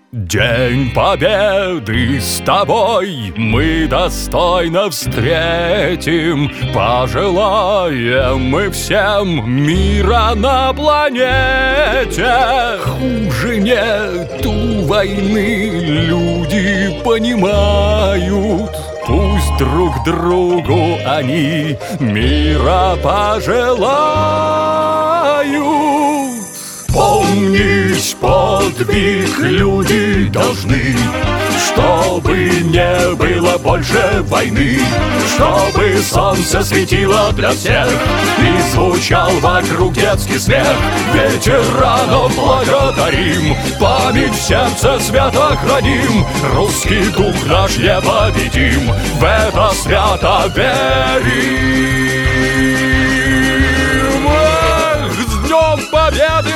День Победы с тобой мы достойно встретим. Пожелаем мы всем мира на планете. Хуже нету войны, люди понимают. Пусть друг другу они мира пожелают. Помнить подвиг люди должны, чтобы не было больше войны, чтобы солнце светило для всех и звучал вокруг детский смех. Ветеранов благодарим, память в сердце свято храним. Русский дух наш непобедим, в это свято верим. Эх, с Днем Победы!